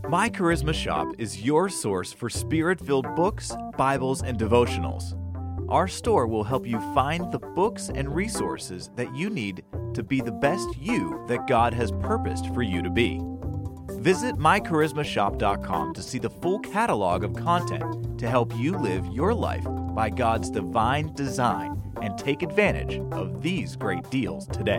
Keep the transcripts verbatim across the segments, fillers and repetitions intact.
My Charisma Shop is your source for spirit-filled books, Bibles, and devotionals. Our store will help you find the books and resources that you need to be the best you that God has purposed for you to be. Visit my charisma shop dot com to see the full catalog of content to help you live your life by God's divine design and take advantage of these great deals today.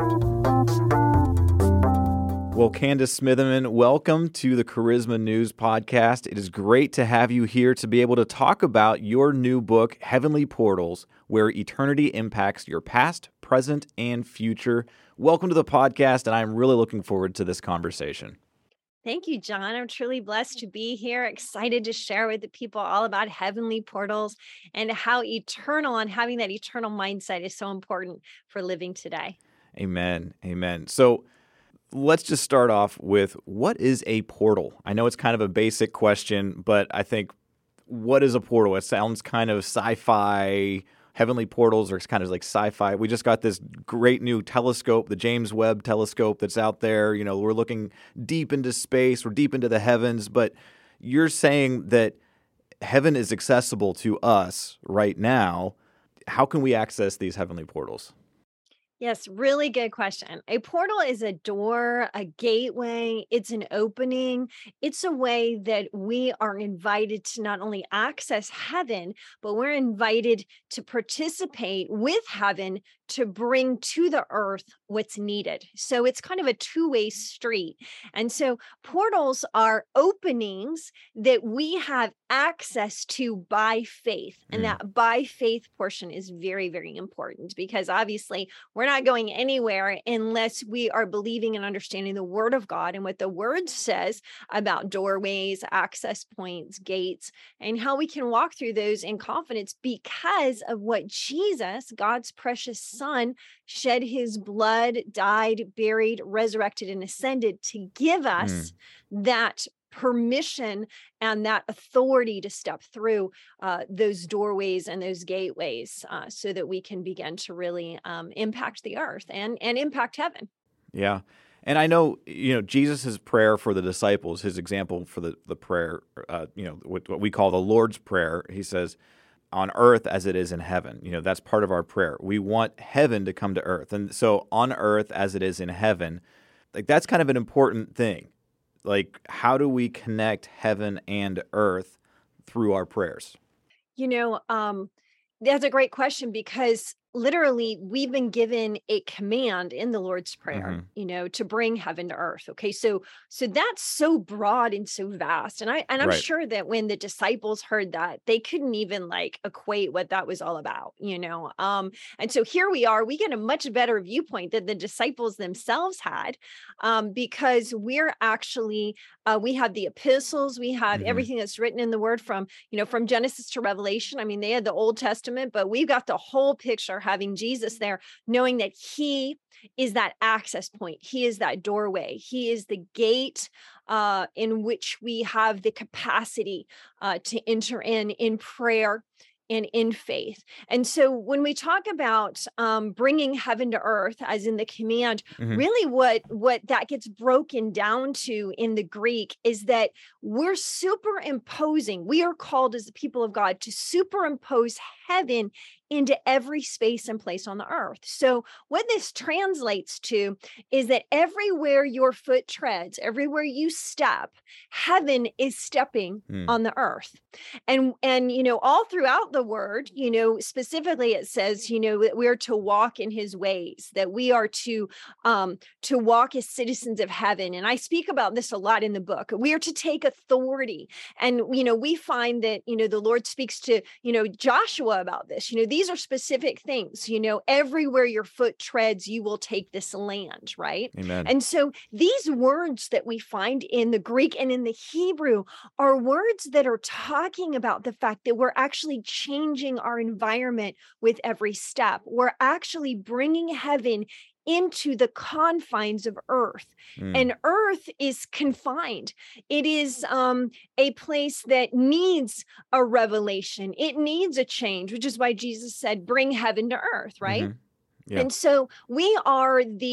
Well, Candace Smitherman, welcome to the Charisma News Podcast. It is great to have you here to be able to talk about your new book, Heavenly Portals, Where Eternity Impacts Your Past, Present, and Future. Welcome to the podcast, and I'm really looking forward to this conversation. Thank you, John. I'm truly blessed to be here, excited to share with the people all about heavenly portals and how eternal and having that eternal mindset is so important for living today. Amen. Amen. So let's just start off with, what is a portal? I know it's kind of a basic question, but I think, what is a portal? It sounds kind of sci-fi. Heavenly portals are kind of like sci-fi. We just got this great new telescope, the James Webb telescope that's out there. You know, we're looking deep into space, we're deep into the heavens, but you're saying that heaven is accessible to us right now. How can we access these heavenly portals? Yes, really good question. A portal is a door, a gateway. It's an opening. It's a way that we are invited to not only access heaven, but we're invited to participate with heaven to bring to the earth what's needed. So it's kind of a two-way street. And so portals are openings that we have access to by faith. And Mm. that by faith portion is very, very important, because obviously we're not going anywhere unless we are believing and understanding the word of God and what the word says about doorways, access points, gates, and how we can walk through those in confidence because of what Jesus, God's precious Son, shed his blood, died, buried, resurrected, and ascended to give us mm. that permission and that authority to step through uh, those doorways and those gateways uh, so that we can begin to really um, impact the earth and, and impact heaven. Yeah. And I know, you know, Jesus' prayer for the disciples, his example for the, the prayer, uh, you know, what, what we call the Lord's Prayer, he says, on earth as it is in heaven. You know, that's part of our prayer. We want heaven to come to earth. And so on earth as it is in heaven, like that's kind of an important thing. Like, how do we connect heaven and earth through our prayers? You know, um, that's a great question, because literally we've been given a command in the Lord's Prayer, mm-hmm. you know, to bring heaven to earth. Okay. So, so that's so broad and so vast. And I, and I'm right. sure that when the disciples heard that, they couldn't even like equate what that was all about, you know? Um, and so here we are, we get a much better viewpoint than the disciples themselves had, um, because we're actually, uh, we have the epistles, we have mm-hmm. everything that's written in the word from, you know, from Genesis to Revelation. I mean, they had the Old Testament, but we've got the whole picture, having Jesus there, knowing that he is that access point. He is that doorway. He is the gate uh, in which we have the capacity uh, to enter in, in prayer and in faith. And so when we talk about um, bringing heaven to earth, as in the command, mm-hmm. really what, what that gets broken down to in the Greek is that we're superimposing, we are called as the people of God to superimpose heaven into every space and place on the earth. So what this translates to is that everywhere your foot treads, everywhere you step, heaven is stepping mm. on the earth. And, and, you know, all throughout the word, you know, specifically it says, you know, that we're to walk in his ways, that we are to, um, to walk as citizens of heaven. And I speak about this a lot in the book. We are to take authority. And, you know, we find that, you know, the Lord speaks to, you know, Joshua about this. You know, these are specific things, you know, everywhere your foot treads, you will take this land, right? Amen. And so these words that we find in the Greek and in the Hebrew are words that are talking about the fact that we're actually changing our environment with every step. We're actually bringing heaven into the confines of earth. Mm. And earth is confined. It is um, a place that needs a revelation. It needs a change, which is why Jesus said, bring heaven to earth, right? Mm-hmm. Yeah. And so we are the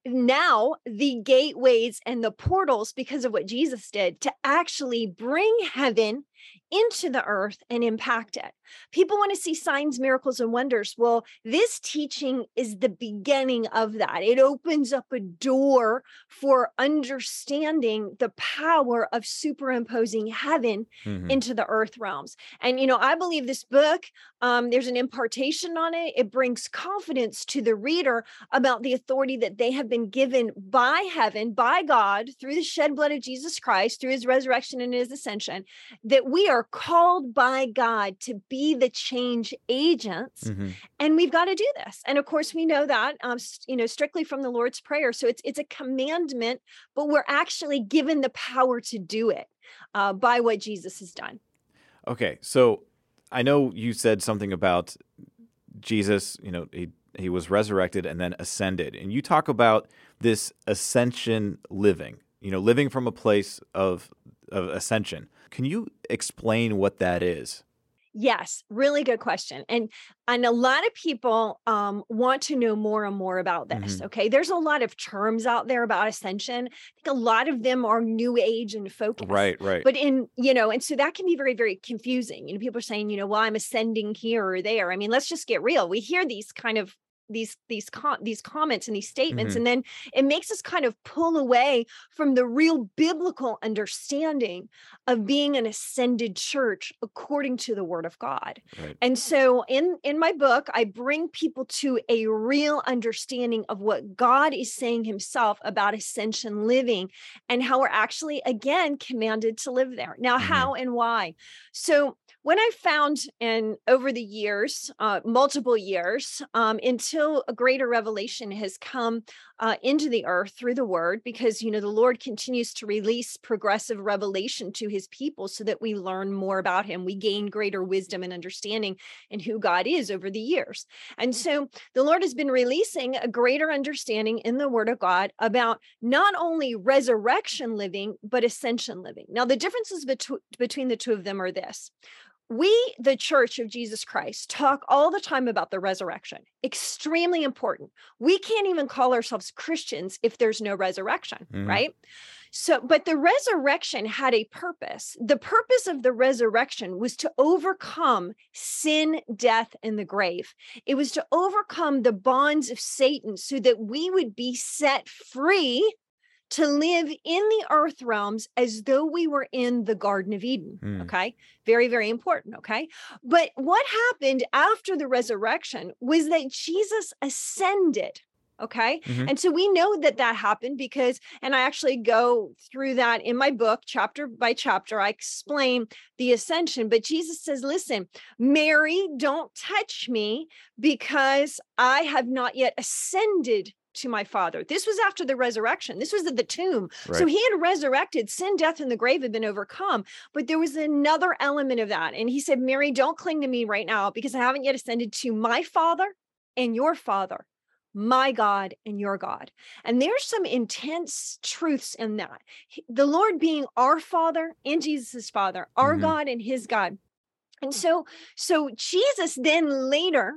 now the gateways and the portals, because of what Jesus did, to actually bring heaven into the earth and impact it. People want to see signs, miracles, and wonders. Well, this teaching is the beginning of that. It opens up a door for understanding the power of superimposing heaven mm-hmm. into the earth realms. And, you know, I believe this book, um, there's an impartation on it. It brings confidence to the reader about the authority that they have been given by heaven, by God, through the shed blood of Jesus Christ, through his resurrection and his ascension, that we are called by God to be the change agents. Mm-hmm. And we've got to do this. And of course, we know that, um, you know, strictly from the Lord's Prayer. So it's, it's a commandment, but we're actually given the power to do it uh, by what Jesus has done. Okay. So I know you said something about Jesus, you know, he, he was resurrected and then ascended. And you talk about this ascension living, you know, living from a place of, of ascension. Can you explain what that is? Yes, really good question. And and a lot of people um, want to know more and more about this. Mm-hmm. Okay. There's a lot of terms out there about ascension. I think a lot of them are new age and focus. Right, right. But in, you know, and so that can be very, very confusing. You know, people are saying, you know, well, I'm ascending here or there. I mean, let's just get real. We hear these kind of these these com- these comments and these statements, mm-hmm. and then it makes us kind of pull away from the real biblical understanding of being an ascended church according to the Word of God. Right. And so in in my book, I bring people to a real understanding of what God is saying himself about ascension living and how we're actually, again, commanded to live there. Now, mm-hmm. how and why? So when I found, and over the years, uh, multiple years, um, until a greater revelation has come uh, into the earth through the word, because, you know, the Lord continues to release progressive revelation to his people so that we learn more about him. We gain greater wisdom and understanding in who God is over the years. And so the Lord has been releasing a greater understanding in the word of God about not only resurrection living, but ascension living. Now, the differences betw- between the two of them are this. We, the Church of Jesus Christ, talk all the time about the resurrection. Extremely important. We can't even call ourselves Christians if there's no resurrection, mm-hmm. right? So, but the resurrection had a purpose. The purpose of the resurrection was to overcome sin, death, and the grave. It was to overcome the bonds of Satan so that we would be set free to live in the earth realms as though we were in the Garden of Eden. Mm. Okay. Very, very important. Okay. But what happened after the resurrection was that Jesus ascended. Okay. Mm-hmm. And so we know that that happened because, and I actually go through that in my book, chapter by chapter, I explain the ascension, but Jesus says, listen, Mary, don't touch me because I have not yet ascended to my Father. This was after the resurrection. This was at the tomb. Right. So he had resurrected. Sin, death, and the grave had been overcome. But there was another element of that. And he said, Mary, don't cling to me right now because I haven't yet ascended to my Father and your Father, my God and your God. And there's some intense truths in that. The Lord being our Father and Jesus' Father, our mm-hmm. God and his God. And so, so Jesus then later,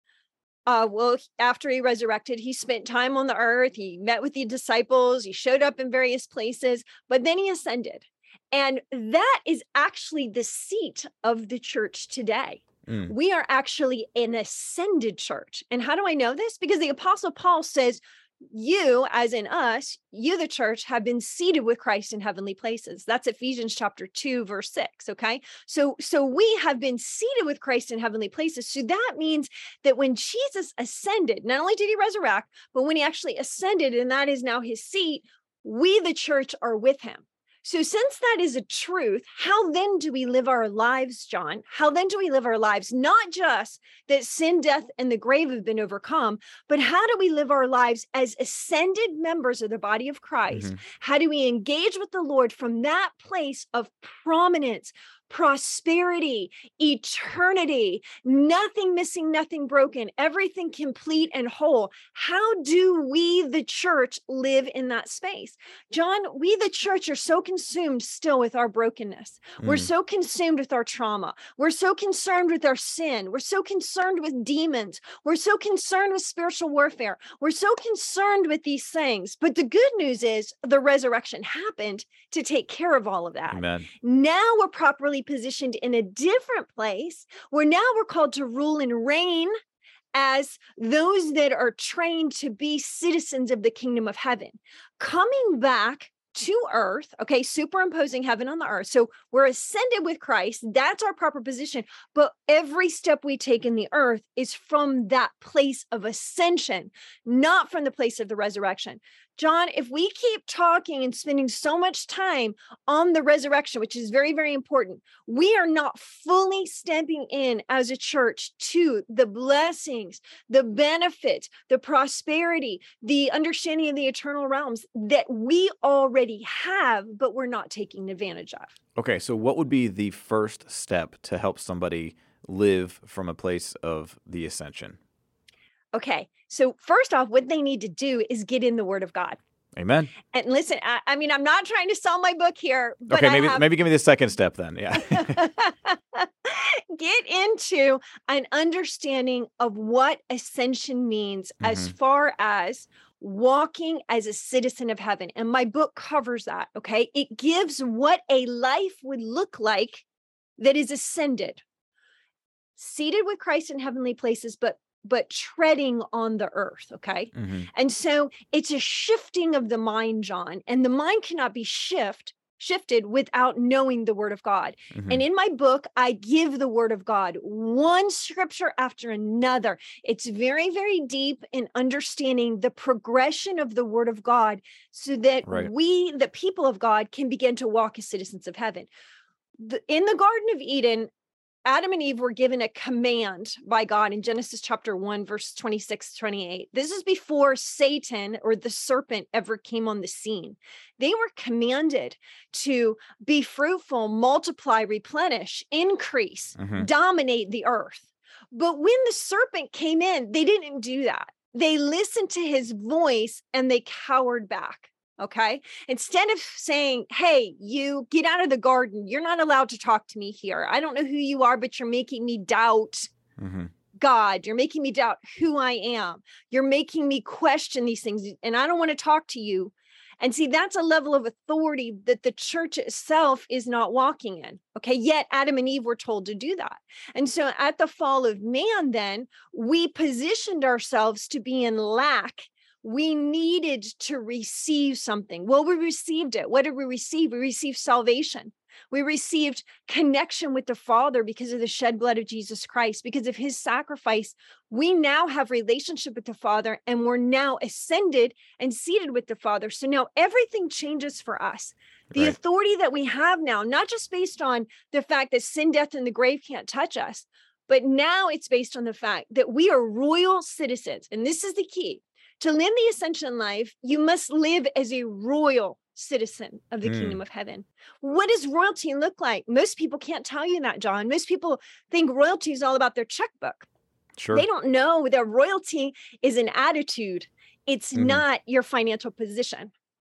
Uh, well, after he resurrected, he spent time on the earth. He met with the disciples. He showed up in various places, but then he ascended. And that is actually the seat of the church today. Mm. We are actually an ascended church. And how do I know this? Because the Apostle Paul says, you, as in us, you, the church, have been seated with Christ in heavenly places. That's Ephesians chapter two, verse six. Okay. So, so we have been seated with Christ in heavenly places. So that means that when Jesus ascended, not only did he resurrect, but when he actually ascended, and that is now his seat, we, the church, are with him. So since that is a truth, how then do we live our lives, John? How then do we live our lives? Not just that sin, death, and the grave have been overcome, but how do we live our lives as ascended members of the body of Christ? Mm-hmm. How do we engage with the Lord from that place of prominence, prosperity, eternity, nothing missing, nothing broken, everything complete and whole. How do we, the church, live in that space? John, we, the church, are so consumed still with our brokenness. Mm. We're so consumed with our trauma. We're so concerned with our sin. We're so concerned with demons. We're so concerned with spiritual warfare. We're so concerned with these things. But the good news is the resurrection happened to take care of all of that. Amen. Now we're properly positioned in a different place where now we're called to rule and reign as those that are trained to be citizens of the kingdom of heaven, coming back to earth, okay, superimposing heaven on the earth. So we're ascended with Christ. That's our proper position. But every step we take in the earth is from that place of ascension, not from the place of the resurrection. John, if we keep talking and spending so much time on the resurrection, which is very, very important, we are not fully stepping in as a church to the blessings, the benefits, the prosperity, the understanding of the eternal realms that we already have, but we're not taking advantage of. Okay, so what would be the first step to help somebody live from a place of the ascension? Okay, so first off, what they need to do is get in the Word of God. Amen. And listen, I, I mean, I'm not trying to sell my book here, but okay, maybe I have... maybe give me the second step then. Yeah. Get into an understanding of what ascension means mm-hmm. as far as walking as a citizen of heaven. And my book covers that, okay? It gives what a life would look like that is ascended, seated with Christ in heavenly places, but but treading on the earth, okay? Mm-hmm. And so it's a shifting of the mind, John, and the mind cannot be shift shifted without knowing the Word of God. Mm-hmm. And in my book, I give the Word of God, one scripture after another. It's very, very deep in understanding the progression of the Word of God so that right. we, the people of God, can begin to walk as citizens of heaven. The, in the Garden of Eden, Adam and Eve were given a command by God in Genesis chapter one, verse twenty-six, twenty-eight. This is before Satan or the serpent ever came on the scene. They were commanded to be fruitful, multiply, replenish, increase, mm-hmm. dominate the earth. But when the serpent came in, they didn't do that. They listened to his voice and they cowered back. Okay. Instead of saying, hey, you get out of the garden, you're not allowed to talk to me here. I don't know who you are, but you're making me doubt mm-hmm. God. You're making me doubt who I am. You're making me question these things. And I don't want to talk to you. And see, that's a level of authority that the church itself is not walking in. Okay. Yet Adam and Eve were told to do that. And so at the fall of man, then we positioned ourselves to be in lack. We needed to receive something. Well, we received it. What did we receive? We received salvation. We received connection with the Father because of the shed blood of Jesus Christ. Because of his sacrifice, we now have relationship with the Father, and we're now ascended and seated with the Father. So now everything changes for us. The right. authority that we have now, not just based on the fact that sin, death, and the grave can't touch us, but now it's based on the fact that we are royal citizens. And this is the key. To live the ascension life, you must live as a royal citizen of the mm. kingdom of heaven. What does royalty look like? Most people can't tell you that, John. Most people think royalty is all about their checkbook. Sure. They don't know that royalty is an attitude. It's mm-hmm. not your financial position.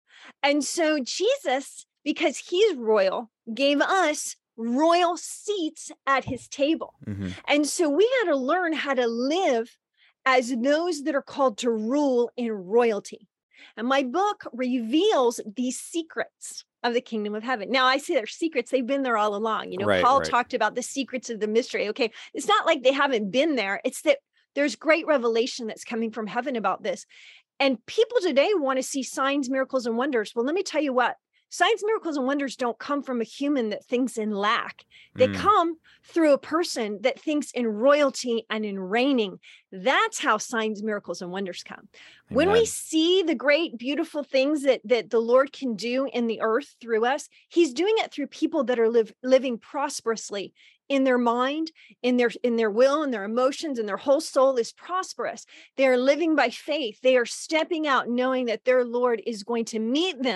And so Jesus, because he's royal, gave us royal seats at his table. Mm-hmm. And so we got to learn how to live as those that are called to rule in royalty. And my book reveals these secrets of the kingdom of heaven. Now, I say they're secrets. They've been there all along. You know, right, Paul right. talked about the secrets of the mystery. Okay, it's not like they haven't been there. It's that there's great revelation that's coming from heaven about this. And people today want to see signs, miracles, and wonders. Well, let me tell you what. Signs, miracles, and wonders don't come from a human that thinks in lack. They mm. come through a person that thinks in royalty and in reigning. That's how signs, miracles, and wonders come. Amen. When we see the great, beautiful things that, that the Lord can do in the earth through us, he's doing it through people that are live, living prosperously in their mind, in their, in their will, and their emotions, and their whole soul is prosperous. They are living by faith. They are stepping out knowing that their Lord is going to meet them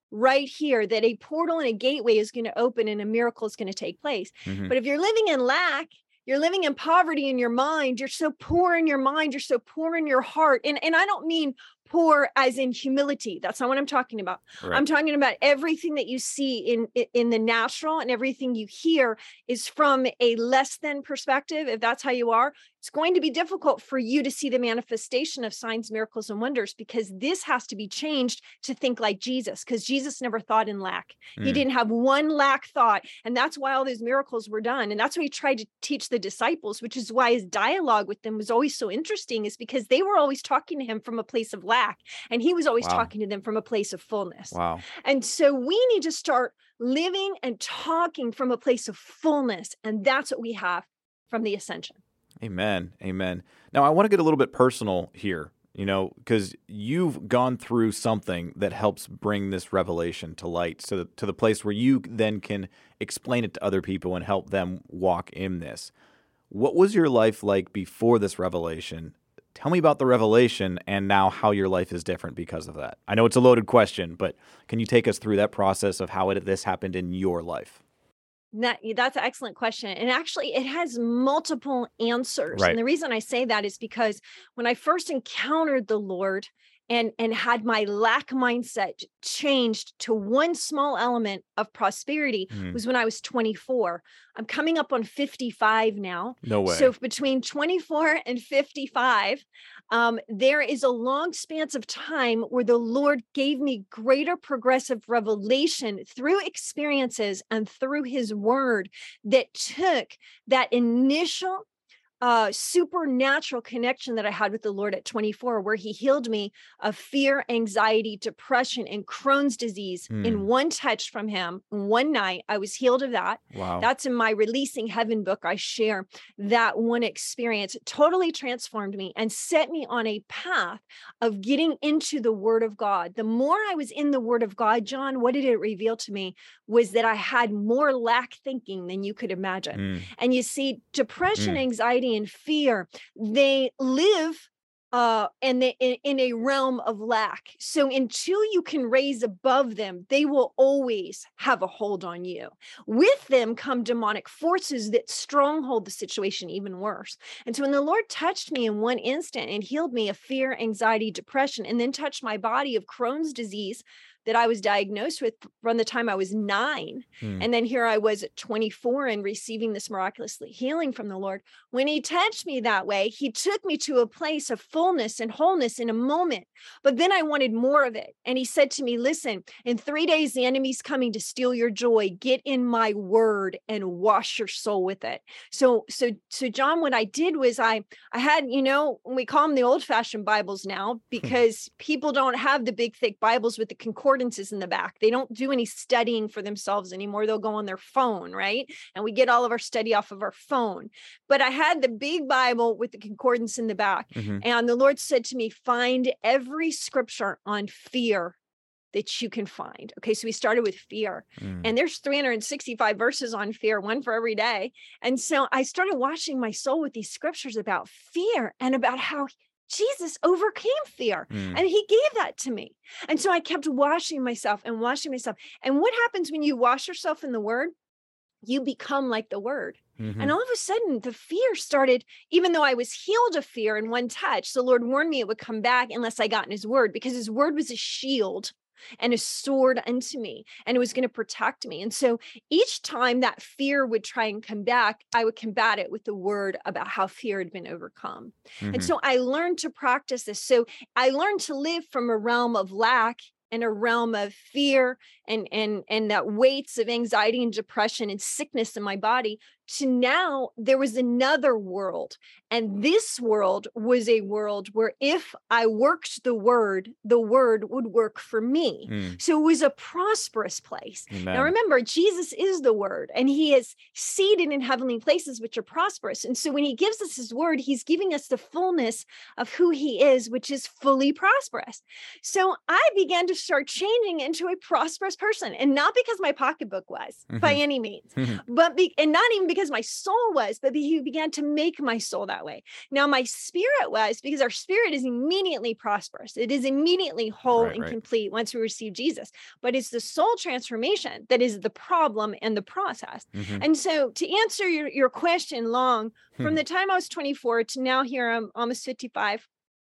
right here that a portal and a gateway is going to open and a miracle is going to take place. Hmm. But if you're living in lack, you're living in poverty in your mind, you're so poor in your mind, you're so poor in your heart. And, and I don't mean poor as in humility. That's not what I'm talking about. Right. I'm talking about everything that you see in, in the natural, and everything you hear is from a less than perspective. If that's how you are, it's going to be difficult for you to see the manifestation of signs, miracles, and wonders, because this has to be changed to think like Jesus, because Jesus never thought in lack. Mm. He didn't have one lack thought. And that's why all those miracles were done. And that's what he tried to teach the disciples, which is why his dialogue with them was always so interesting, is because they were always talking to him from a place of lack. And he was always Wow. talking to them from a place of fullness. Wow. And so we need to start living and talking from a place of fullness. And that's what we have from the ascension. Amen. Amen. Now, I want to get a little bit personal here, you know, because you've gone through something that helps bring this revelation to light, so to the place where you then can explain it to other people and help them walk in this. What was your life like before this revelation? Tell me about the revelation and now how your life is different because of that. I know it's a loaded question, but can you take us through that process of how it, this happened in your life? That, that's an excellent question. And actually, it has multiple answers. Right. And the reason I say that is because when I first encountered the Lord and, and had my lack mindset changed to one small element of prosperity mm. was when I was twenty-four. I'm coming up on fifty-five now. No way. So between twenty-four and fifty-five, um, there is a long span of time where the Lord gave me greater progressive revelation through experiences and through his word that took that initial uh, supernatural connection that I had with the Lord at twenty-four, where he healed me of fear, anxiety, depression, and Crohn's disease mm. in one touch from him. One night, I was healed of that. Wow. That's in my Releasing Heaven book. I share that one experience. It totally transformed me and set me on a path of getting into the Word of God. The more I was in the Word of God, John, what did it reveal to me was that I had more lack thinking than you could imagine. Mm. And you see, depression, mm. anxiety, and fear, they live uh, and they in, in a realm of lack. So until you can raise above them, they will always have a hold on you. With them come demonic forces that stronghold the situation even worse. And so when the Lord touched me in one instant and healed me of fear, anxiety, depression, and then touched my body of Crohn's disease that I was diagnosed with from the time I was nine. Hmm. And then here I was at twenty-four and receiving this miraculous healing from the Lord. When he touched me that way, he took me to a place of fullness and wholeness in a moment. But then I wanted more of it. And he said to me, listen, in three days, the enemy's coming to steal your joy. Get in my word and wash your soul with it. So, so, so John, what I did was I, I had, you know, we call them the old fashioned Bibles now, because people don't have the big, thick Bibles with the concordance in the back. They don't do any studying for themselves anymore. They'll go on their phone, right? And we get all of our study off of our phone. But I had the big Bible with the concordance in the back. Mm-hmm. And the Lord said to me, find every scripture on fear that you can find. Okay, so we started with fear. Mm. And there's three hundred sixty-five verses on fear, one for every day. And so I started washing my soul with these scriptures about fear and about how Jesus overcame fear, mm. and he gave that to me. And so I kept washing myself and washing myself. And what happens when you wash yourself in the word? You become like the word. Mm-hmm. And all of a sudden the fear started, even though I was healed of fear in one touch, the Lord warned me it would come back unless I got in his word, because his word was a shield and a sword unto me, and it was going to protect me. And so each time that fear would try and come back, I would combat it with the word about how fear had been overcome. Mm-hmm. And so I learned to practice this. So I learned to live from a realm of lack and a realm of fear and, and, and that weights of anxiety and depression and sickness in my body, to now there was another world. And this world was a world where if I worked the word, the word would work for me. Mm. So it was a prosperous place. Amen. Now remember, Jesus is the word, and he is seated in heavenly places, which are prosperous. And so when he gives us his word, he's giving us the fullness of who he is, which is fully prosperous. So I began to start changing into a prosperous prosperous person. And not because my pocketbook was Mhm. by any means, Mhm. but be, and not even because my soul was, but he began to make my soul that way. Now my spirit was, because our spirit is immediately prosperous. It is immediately whole Right, and right. complete once we receive Jesus. But it's the soul transformation that is the problem and the process. Mhm. And so to answer your, your question long, from Hmm. the time I was twenty-four to now here I'm almost fifty-five,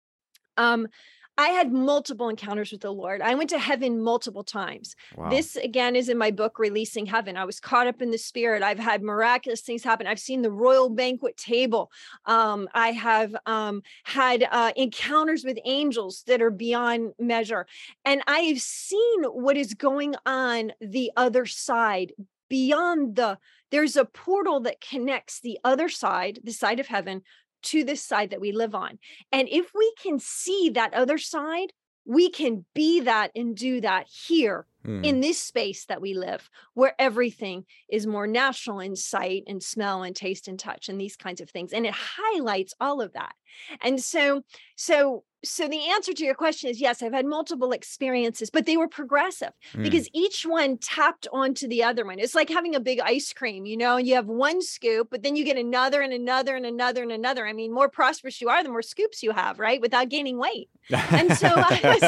um, I had multiple encounters with the Lord. I went to heaven multiple times. Wow. This again is in my book, Releasing Heaven. I was caught up in the spirit. I've had miraculous things happen. I've seen the royal banquet table. Um, I have um, had uh, encounters with angels that are beyond measure. And I've seen what is going on the other side, beyond the, there's a portal that connects the other side, the side of heaven, to this side that we live on. And if we can see that other side, we can be that and do that here Hmm. in this space that we live, where everything is more natural in sight and smell and taste and touch and these kinds of things. And it highlights all of that. And so, so, so the answer to your question is yes, I've had multiple experiences, but they were progressive Hmm. because each one tapped onto the other one. It's like having a big ice cream, you know, you have one scoop, but then you get another and another and another and another. I mean, more prosperous you are, the more scoops you have, right? Without gaining weight. And so I was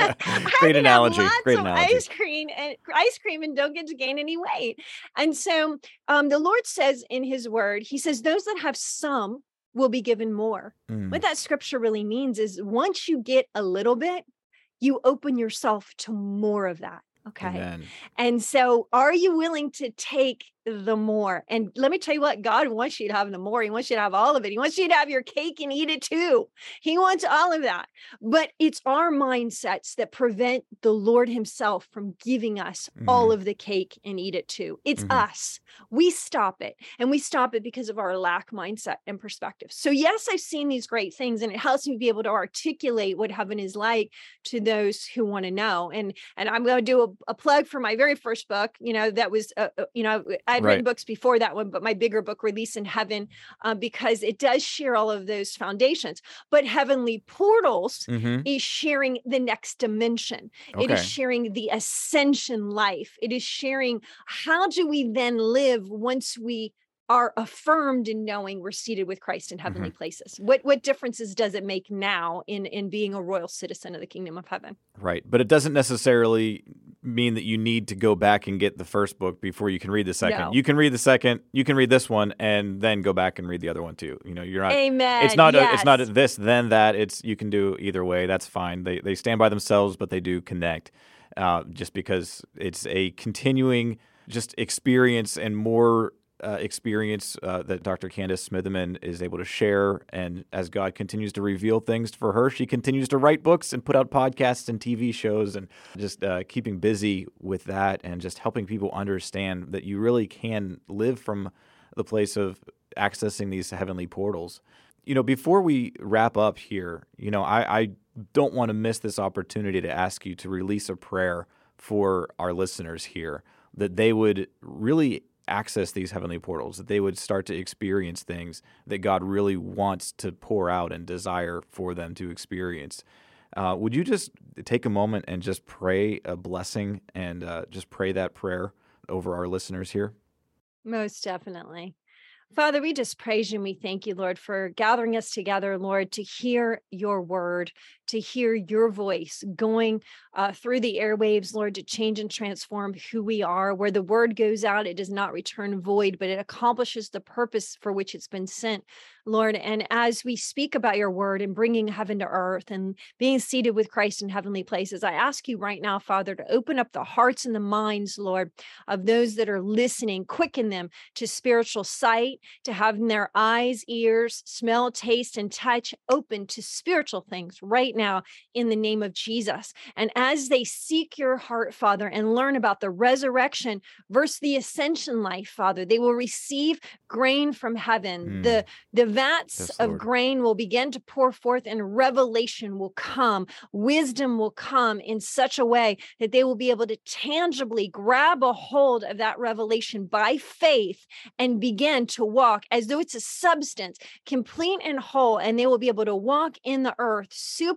I Great could analogy. have lots Great of analogy. ice cream and ice cream and don't get to gain any weight. And so um, the Lord says in his word, he says, those that have some will be given more. Hmm. What that scripture really means is once you get a little bit, you open yourself to more of that. Okay. Amen. And so are you willing to take the more? And let me tell you what, God wants you to have the more. He wants you to have all of it. He wants you to have your cake and eat it too. He wants all of that. But it's our mindsets that prevent the Lord himself from giving us Mhm. all of the cake and eat it too. It's Mhm. us. We stop it. And we stop it because of our lack mindset and perspective. So yes, I've seen these great things and it helps me be able to articulate what heaven is like to those who want to know. And, and I'm going to do a, a plug for my very first book, you know, that was, uh, uh, you know, I'd Right. written books before that one, but my bigger book, Release in Heaven, uh, because it does share all of those foundations. But Heavenly Portals Mhm. is sharing the next dimension. It is Okay. sharing the ascension life. It is sharing how do we then live once we are affirmed in knowing we're seated with Christ in heavenly Mhm. places. What what differences does it make now in in being a royal citizen of the kingdom of heaven? Right. But it doesn't necessarily mean that you need to go back and get the first book before you can read the second. No. You can read the second, you can read this one and then go back and read the other one too. You know, you're not Amen. it's not a, yes. it's not a this then that. It's you can do either way. That's fine. They they stand by themselves, but they do connect. Uh, just because it's a continuing just experience and more uh, experience uh, that Doctor Candace Smitherman is able to share. And as God continues to reveal things for her, she continues to write books and put out podcasts and T V shows and just uh, keeping busy with that and just helping people understand that you really can live from the place of accessing these heavenly portals. You know, before we wrap up here, you know, I, I don't want to miss this opportunity to ask you to release a prayer for our listeners here, that they would really access these heavenly portals, that they would start to experience things that God really wants to pour out and desire for them to experience. Uh, would you just take a moment and just pray a blessing and uh, just pray that prayer over our listeners here? Most definitely. Father, we just praise you and we thank you, Lord, for gathering us together, Lord, to hear your word, to hear your voice going uh, through the airwaves, Lord, to change and transform who we are. Where the word goes out, it does not return void, but it accomplishes the purpose for which it's been sent, Lord. And as we speak about your word and bringing heaven to earth and being seated with Christ in heavenly places, I ask you right now, Father, to open up the hearts and the minds, Lord, of those that are listening, quicken them to spiritual sight, to having their eyes, ears, smell, taste, and touch open to spiritual things right now in the name of Jesus. And as they seek your heart, Father, and learn about the resurrection versus the ascension life, Father, they will receive grain from heaven. Mm. The, the vats Yes, of Lord. grain will begin to pour forth and revelation will come. Wisdom will come in such a way that they will be able to tangibly grab a hold of that revelation by faith and begin to walk as though it's a substance, complete and whole, and they will be able to walk in the earth super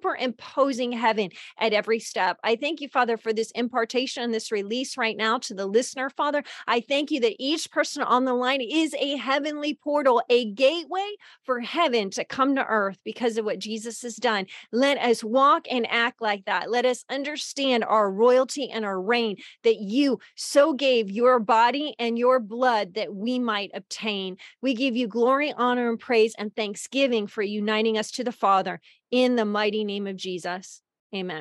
superimposing heaven at every step. I thank you, Father, for this impartation and this release right now to the listener, Father. I thank you that each person on the line is a heavenly portal, a gateway for heaven to come to earth because of what Jesus has done. Let us walk and act like that. Let us understand our royalty and our reign, that you so gave your body and your blood that we might obtain. We give you glory, honor, and praise and thanksgiving for uniting us to the Father in the mighty name of Jesus. Amen.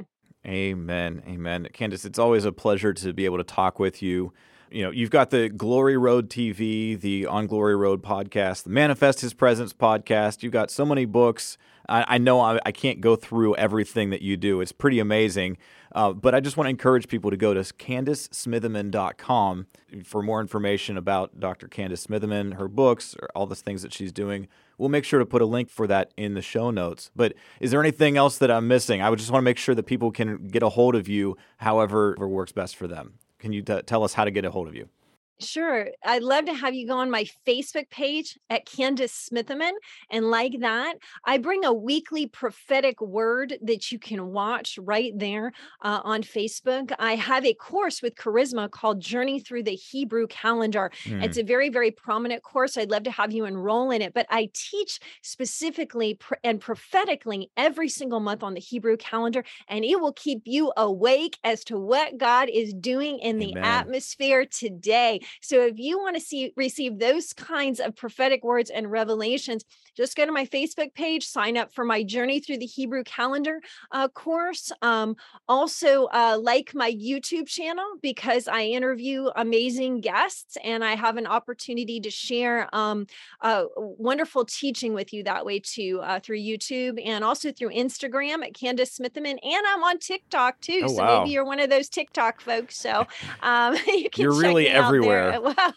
Amen. Amen. Candace, it's always a pleasure to be able to talk with you. You know, you've got the Glory Road T V, the On Glory Road podcast, the Manifest His Presence podcast. You've got so many books. I, I know I, I can't go through everything that you do. It's pretty amazing. Uh, but I just want to encourage people to go to Candace Smitherman dot com for more information about Doctor Candace Smitherman, her books, or all the things that she's doing. We'll make sure to put a link for that in the show notes. But is there anything else that I'm missing? I would just want to make sure that people can get a hold of you however works best for them. Can you t- tell us how to get a hold of you? Sure. I'd love to have you go on my Facebook page at Candace Smitherman. And like that, I bring a weekly prophetic word that you can watch right there uh, on Facebook. I have a course with Charisma called Journey Through the Hebrew Calendar. Mm. It's a very, very prominent course. I'd love to have you enroll in it. But I teach specifically pr- and prophetically every single month on the Hebrew calendar, and it will keep you awake as to what God is doing in Amen. The atmosphere today. So if you want to see receive those kinds of prophetic words and revelations, just go to my Facebook page, sign up for my Journey Through the Hebrew Calendar uh, course. Um, also, uh, like my YouTube channel, because I interview amazing guests and I have an opportunity to share um, uh, wonderful teaching with you that way too, uh, through YouTube and also through Instagram at Candace Smitherman. And I'm on TikTok too. Oh, so wow. maybe you're one of those TikTok folks. So um, you can You're check really me out everywhere. there. Well,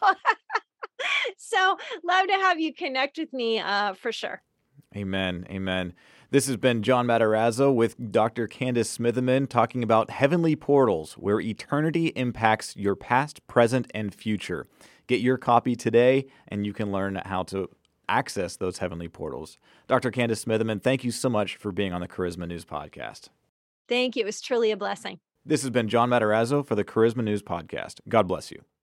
so love to have you connect with me uh, for sure. Amen. Amen. This has been John Matarazzo with Doctor Candace Smitherman talking about heavenly portals, where eternity impacts your past, present, and future. Get your copy today, and you can learn how to access those heavenly portals. Doctor Candace Smitherman, thank you so much for being on the Charisma News Podcast. Thank you. It was truly a blessing. This has been John Matarazzo for the Charisma News Podcast. God bless you.